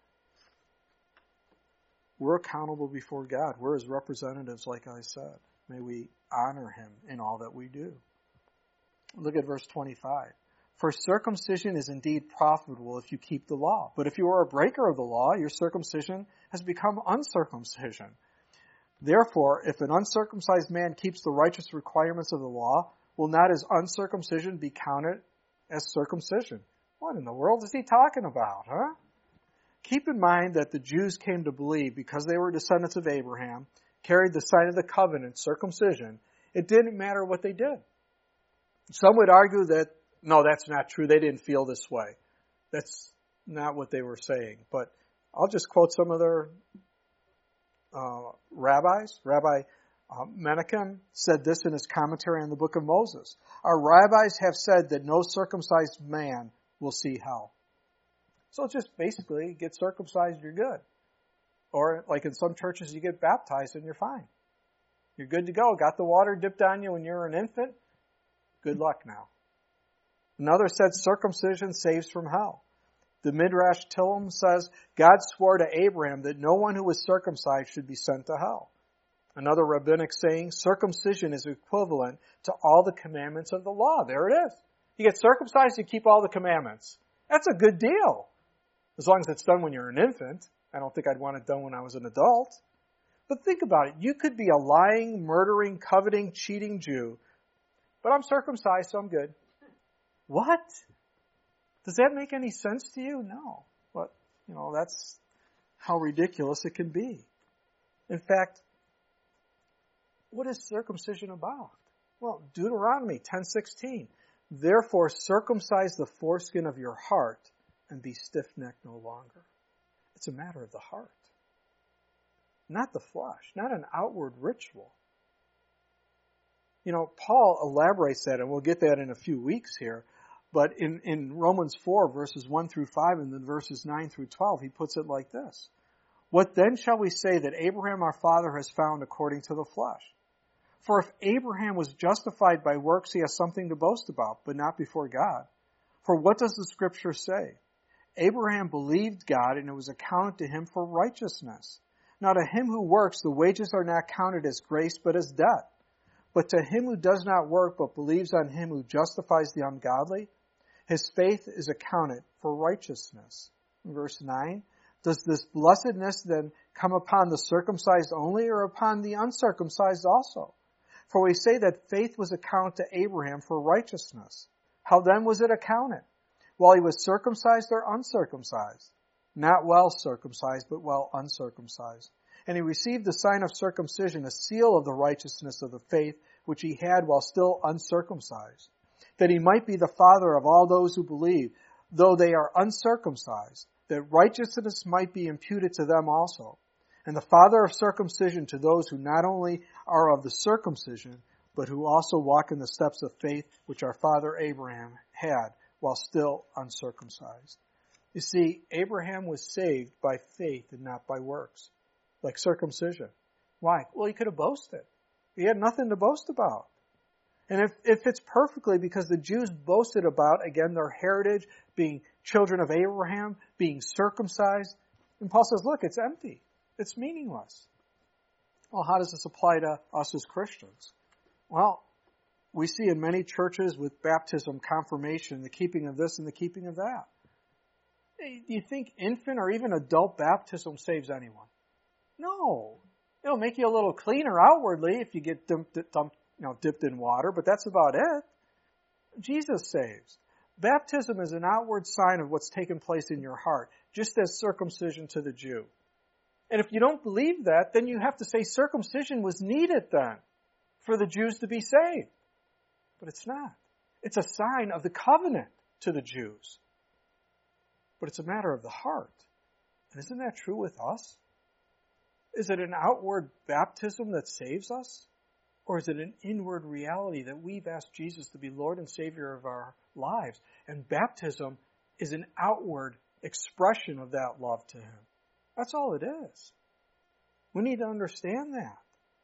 We're accountable before God. We're his representatives, like I said. May we honor him in all that we do. Look at verse twenty-five. For circumcision is indeed profitable if you keep the law. But if you are a breaker of the law, your circumcision has become uncircumcision. Therefore, if an uncircumcised man keeps the righteous requirements of the law, will not his uncircumcision be counted as circumcision? What in the world is he talking about, huh? Keep in mind that the Jews came to believe, because they were descendants of Abraham, carried the sign of the covenant, circumcision, it didn't matter what they did. Some would argue that, no, that's not true. They didn't feel this way. That's not what they were saying. But I'll just quote some of their uh, rabbis. Rabbi uh, Menachem said this in his commentary on the book of Moses. Our rabbis have said that no circumcised man will see hell. So just basically, get circumcised, you're good. Or like in some churches, you get baptized and you're fine. You're good to go. Got the water dipped on you when you're an infant. Good luck now. Another said circumcision saves from hell. The Midrash Tillim says God swore to Abraham that no one who was circumcised should be sent to hell. Another rabbinic saying, circumcision is equivalent to all the commandments of the law. There it is. You get circumcised, you keep all the commandments. That's a good deal. As long as it's done when you're an infant. I don't think I'd want it done when I was an adult. But think about it. You could be a lying, murdering, coveting, cheating Jew, but I'm circumcised, so I'm good. What? Does that make any sense to you? No. But, you know, that's how ridiculous it can be. In fact, what is circumcision about? Well, Deuteronomy ten sixteen. Therefore, circumcise the foreskin of your heart and be stiff-necked no longer. It's a matter of the heart. Not the flesh, not an outward ritual. You know, Paul elaborates that, and we'll get that in a few weeks here. But in, in Romans four, verses one through five, and then verses nine through twelve, he puts it like this. What then shall we say that Abraham our father has found according to the flesh? For if Abraham was justified by works, he has something to boast about, but not before God. For what does the Scripture say? Abraham believed God, and it was accounted to him for righteousness. Now to him who works, the wages are not counted as grace, but as debt. But to him who does not work, but believes on him who justifies the ungodly, his faith is accounted for righteousness. Verse nine, does this blessedness then come upon the circumcised only, or upon the uncircumcised also? For we say that faith was accounted to Abraham for righteousness. How then was it accounted? While he was circumcised or uncircumcised? Not well circumcised, but well uncircumcised. And he received the sign of circumcision, a seal of the righteousness of the faith which he had while still uncircumcised, that he might be the father of all those who believe, though they are uncircumcised, that righteousness might be imputed to them also, and the father of circumcision to those who not only are of the circumcision, but who also walk in the steps of faith which our father Abraham had while still uncircumcised. You see, Abraham was saved by faith and not by works, like circumcision. Why? Well, he could have boasted. He had nothing to boast about. And if, if it's perfectly because the Jews boasted about, again, their heritage, being children of Abraham, being circumcised, and Paul says, look, it's empty. It's meaningless. Well, how does this apply to us as Christians? Well, we see in many churches with baptism, confirmation, the keeping of this and the keeping of that. Do you think infant or even adult baptism saves anyone? No. It'll make you a little cleaner outwardly if you get dumped, dumped, you know, dipped in water, but that's about it. Jesus saves. Baptism is an outward sign of what's taken place in your heart, just as circumcision to the Jew. And if you don't believe that, then you have to say circumcision was needed then for the Jews to be saved. But it's not. It's a sign of the covenant to the Jews. But it's a matter of the heart. And isn't that true with us? Is it an outward baptism that saves us? Or is it an inward reality that we've asked Jesus to be Lord and Savior of our lives? And baptism is an outward expression of that love to Him. That's all it is. We need to understand that.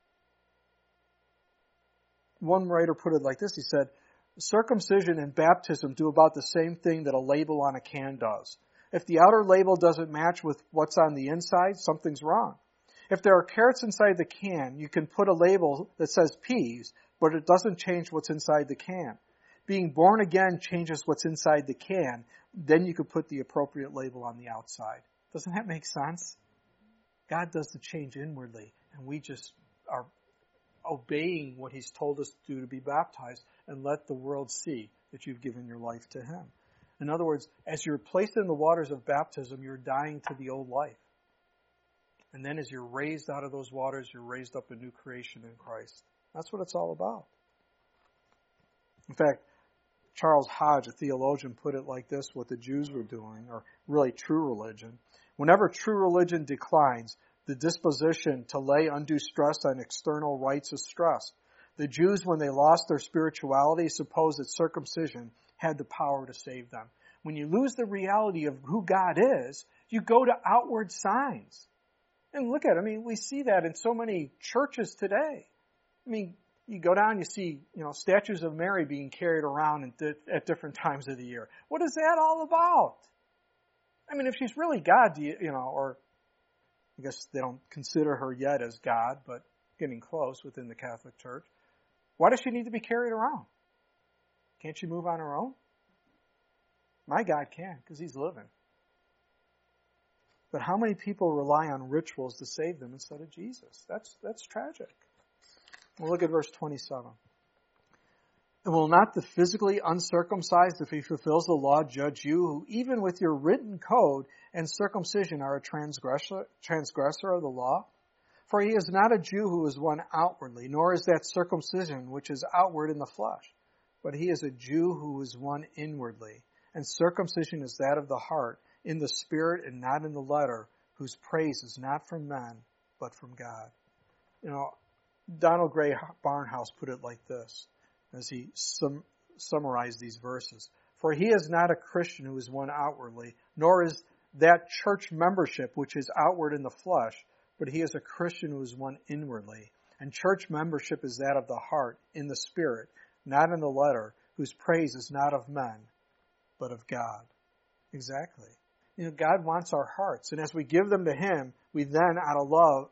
One writer put it like this. He said, circumcision and baptism do about the same thing that a label on a can does. If the outer label doesn't match with what's on the inside, something's wrong. If there are carrots inside the can, you can put a label that says peas, but it doesn't change what's inside the can. Being born again changes what's inside the can. Then you could put the appropriate label on the outside. Doesn't that make sense? God does the change inwardly, and we just are obeying what He's told us to do to be baptized and let the world see that you've given your life to Him. In other words, as you're placed in the waters of baptism, you're dying to the old life. And then as you're raised out of those waters, you're raised up a new creation in Christ. That's what it's all about. In fact, Charles Hodge, a theologian, put it like this, what the Jews were doing, or really true religion. Whenever true religion declines, the disposition to lay undue stress on external rites is stressed. The Jews, when they lost their spirituality, supposed that circumcision had the power to save them. When you lose the reality of who God is, you go to outward signs. And look at it. I mean, we see that in so many churches today. I mean, you go down, you see, you know, statues of Mary being carried around at different times of the year. What is that all about? I mean, if she's really God, do you, you know, or I guess they don't consider her yet as God, but getting close within the Catholic Church. Why does she need to be carried around? Can't she move on her own? My God can, because He's living. But how many people rely on rituals to save them instead of Jesus? That's that's tragic. We'll look at verse twenty-seven. And will not the physically uncircumcised, if he fulfills the law, judge you, who even with your written code and circumcision are a transgressor, transgressor of the law? For he is not a Jew who is one outwardly, nor is that circumcision which is outward in the flesh. But he is a Jew who is one inwardly. And circumcision is that of the heart, in the spirit and not in the letter, whose praise is not from men, but from God. You know, Donald Gray Barnhouse put it like this, as he sum, summarized these verses. For he is not a Christian who is one outwardly, nor is that church membership which is outward in the flesh, but he is a Christian who is one inwardly. And church membership is that of the heart, in the spirit, not in the letter, whose praise is not of men, but of God. Exactly. You know, God wants our hearts, and as we give them to Him, we then, out of love,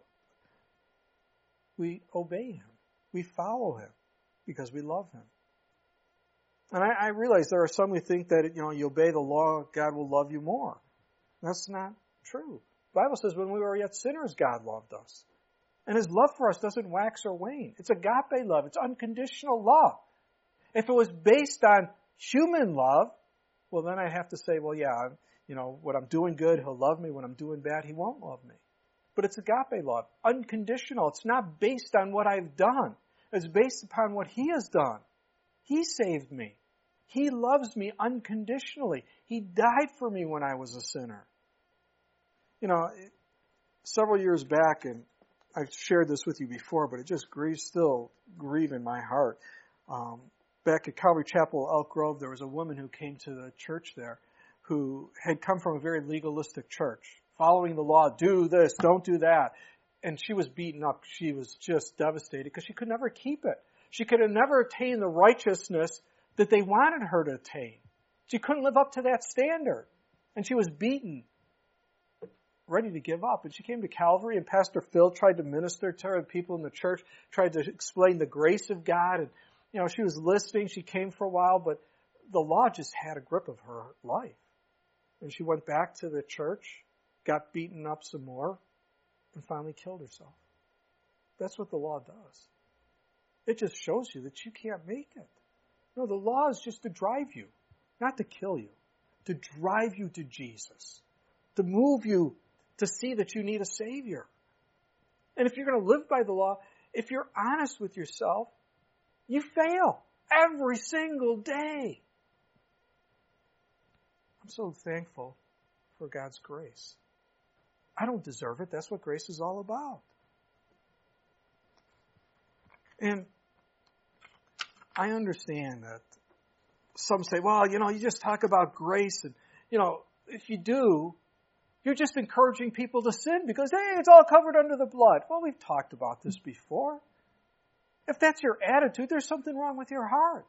we obey Him. We follow Him because we love Him. And I, I realize there are some who think that, you know, you obey the law, God will love you more. That's not true. The Bible says when we were yet sinners, God loved us. And His love for us doesn't wax or wane. It's agape love. It's unconditional love. If it was based on human love, well, then I have to say, well, yeah, I'm, you know, when I'm doing good, He'll love me. When I'm doing bad, He won't love me. But it's agape love, unconditional. It's not based on what I've done. It's based upon what He has done. He saved me. He loves me unconditionally. He died for me when I was a sinner. You know, several years back, and I've shared this with you before, but it just grieves, still grieve in my heart. Um, back at Calvary Chapel, Elk Grove, there was a woman who came to the church there who had come from a very legalistic church, following the law, do this, don't do that. And she was beaten up. She was just devastated because she could never keep it. She could have never attained the righteousness that they wanted her to attain. She couldn't live up to that standard. And she was beaten, ready to give up. And she came to Calvary, and Pastor Phil tried to minister to her. The people in the church tried to explain the grace of God. And, you know, she was listening. She came for a while, but the law just had a grip of her life. And she went back to the church, got beaten up some more, and finally killed herself. That's what the law does. It just shows you that you can't make it. No, the law is just to drive you, not to kill you, to drive you to Jesus, to move you to see that you need a Savior. And if you're going to live by the law, if you're honest with yourself, you fail every single day. I'm so thankful for God's grace. I don't deserve it. That's what grace is all about. And I understand that some say, well, you know, you just talk about grace, and, you know, if you do, you're just encouraging people to sin because, hey, it's all covered under the blood. Well, we've talked about this before. If that's your attitude, there's something wrong with your heart.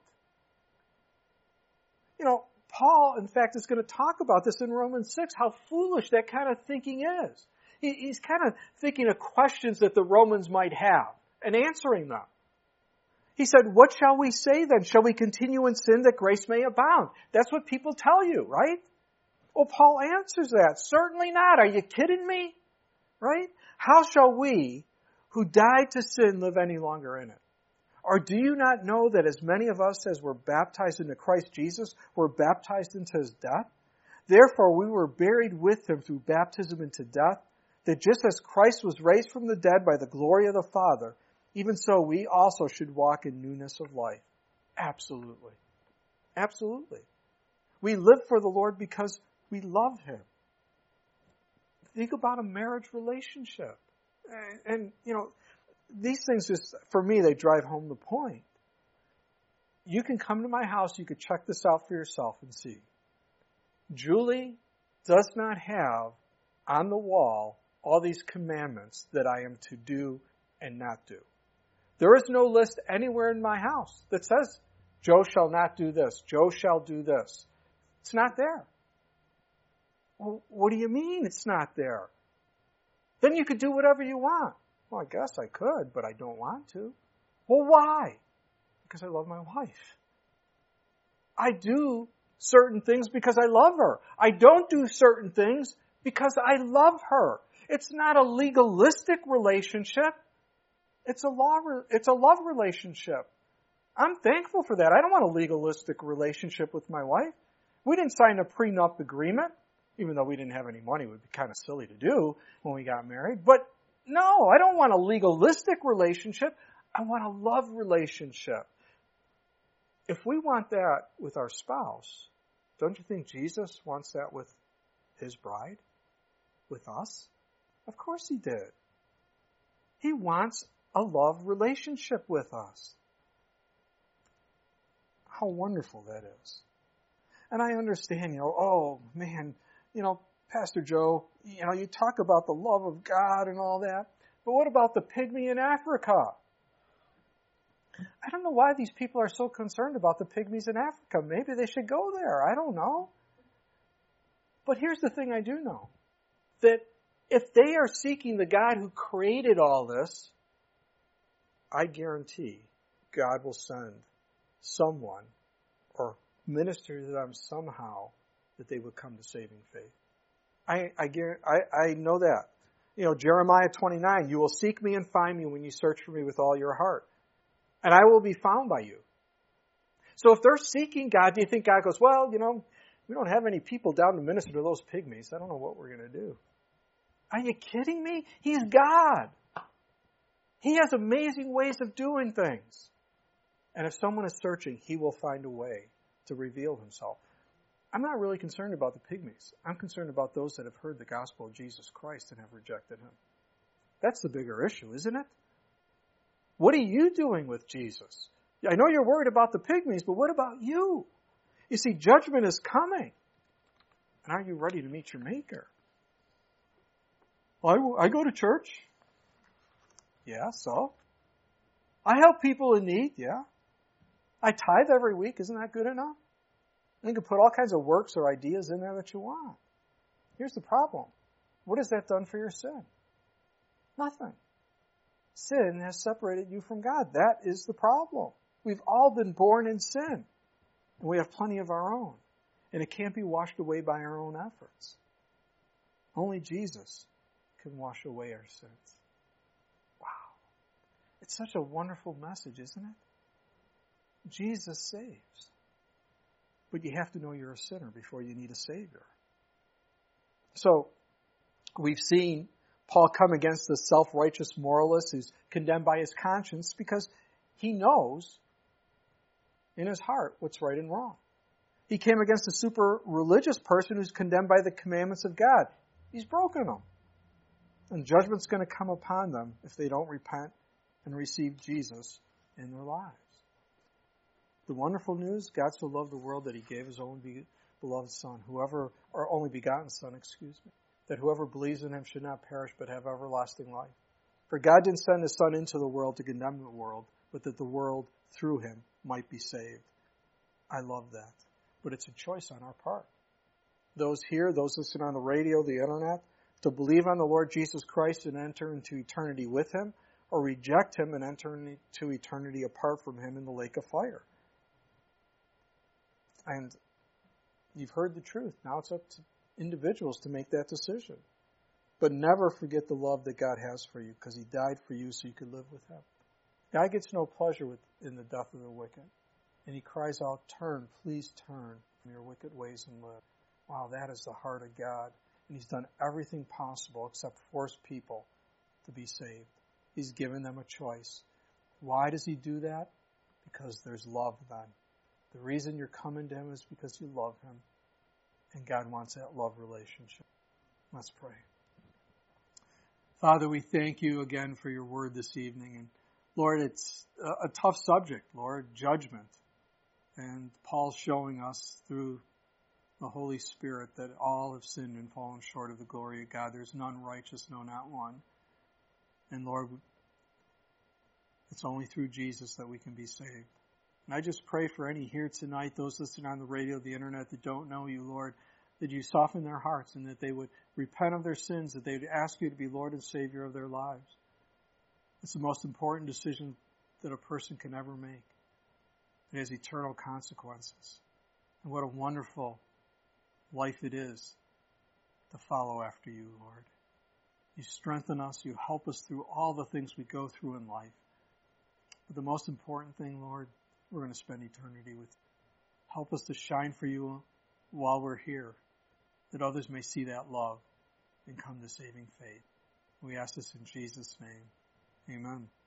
You know, Paul, in fact, is going to talk about this in Romans six, how foolish that kind of thinking is. He, he's kind of thinking of questions that the Romans might have and answering them. He said, what shall we say then? Shall we continue in sin that grace may abound? That's what people tell you, right? Well, Paul answers that. Certainly not. Are you kidding me? Right? How shall we who died to sin live any longer in it? Or do you not know that as many of us as were baptized into Christ Jesus were baptized into His death? Therefore we were buried with Him through baptism into death, that just as Christ was raised from the dead by the glory of the Father, even so we also should walk in newness of life. Absolutely. Absolutely. We live for the Lord because we love Him. Think about a marriage relationship. And, and you know, these things just, for me, they drive home the point. You can come to my house, you could check this out for yourself and see. Julie does not have on the wall all these commandments that I am to do and not do. There is no list anywhere in my house that says, Joe shall not do this, Joe shall do this. It's not there. Well, what do you mean it's not there? Then you could do whatever you want. Well, I guess I could, but I don't want to. Well, why? Because I love my wife. I do certain things because I love her. I don't do certain things because I love her. It's not a legalistic relationship. It's a law, it's a love relationship. I'm thankful for that. I don't want a legalistic relationship with my wife. We didn't sign a prenup agreement, even though we didn't have any money. It would be kind of silly to do when we got married. But no, I don't want a legalistic relationship. I want a love relationship. If we want that with our spouse, don't you think Jesus wants that with his bride? With us? Of course he did. He wants a love relationship with us. How wonderful that is. And I understand, you know, oh man, you know, Pastor Joe, you know, you talk about the love of God and all that, but what about the pygmy in Africa? I don't know why these people are so concerned about the pygmies in Africa. Maybe they should go there. I don't know. But here's the thing I do know. That if they are seeking the God who created all this, I guarantee God will send someone or minister to them somehow that they would come to saving faith. I, I, I, I know that. You know, Jeremiah twenty-nine, you will seek me and find me when you search for me with all your heart. And I will be found by you. So if they're seeking God, do you think God goes, well, you know, we don't have any people down to minister to those pygmies. I don't know what we're going to do. Are you kidding me? He's God. He has amazing ways of doing things. And if someone is searching, he will find a way to reveal himself. I'm not really concerned about the pygmies. I'm concerned about those that have heard the gospel of Jesus Christ and have rejected him. That's the bigger issue, isn't it? What are you doing with Jesus? I know you're worried about the pygmies, but what about you? You see, judgment is coming. And are you ready to meet your Maker? Well, I, I go to church. Yeah, so? I help people in need. Yeah. I tithe every week. Isn't that good enough? You can put all kinds of works or ideas in there that you want. Here's the problem. What has that done for your sin? Nothing. Sin has separated you from God. That is the problem. We've all been born in sin. And we have plenty of our own. And it can't be washed away by our own efforts. Only Jesus can wash away our sins. Wow. It's such a wonderful message, isn't it? Jesus saves. But you have to know you're a sinner before you need a Savior. So, we've seen Paul come against the self-righteous moralist who's condemned by his conscience because he knows in his heart what's right and wrong. He came against a super religious person who's condemned by the commandments of God. He's broken them. And judgment's going to come upon them if they don't repent and receive Jesus in their lives. The wonderful news, God so loved the world that he gave his only beloved Son, whoever, or only begotten Son, excuse me, that whoever believes in him should not perish but have everlasting life. For God didn't send his Son into the world to condemn the world, but that the world through him might be saved. I love that. But it's a choice on our part. Those here, those listening on the radio, the internet, to believe on the Lord Jesus Christ and enter into eternity with him, or reject him and enter into eternity apart from him in the lake of fire. And you've heard the truth. Now it's up to individuals to make that decision. But never forget the love that God has for you, because he died for you so you could live with him. God gets no pleasure with, in the death of the wicked. And he cries out, turn, please turn from your wicked ways and live. Wow, that is the heart of God. And he's done everything possible except force people to be saved. He's given them a choice. Why does he do that? Because there's love then. The reason you're coming to him is because you love him. And God wants that love relationship. Let's pray. Father, we thank you again for your word this evening. And Lord, it's a, a tough subject, Lord, judgment. And Paul's showing us through the Holy Spirit, that all have sinned and fallen short of the glory of God. There's none righteous, no, not one. And Lord, it's only through Jesus that we can be saved. And I just pray for any here tonight, those listening on the radio, the internet, that don't know you, Lord, that you soften their hearts and that they would repent of their sins, that they would ask you to be Lord and Savior of their lives. It's the most important decision that a person can ever make. It has eternal consequences. And what a wonderful life it is to follow after you, Lord. You strengthen us. You help us through all the things we go through in life. But the most important thing, Lord, we're going to spend eternity with you. Help us to shine for you while we're here, that others may see that love and come to saving faith. We ask this in Jesus' name. Amen.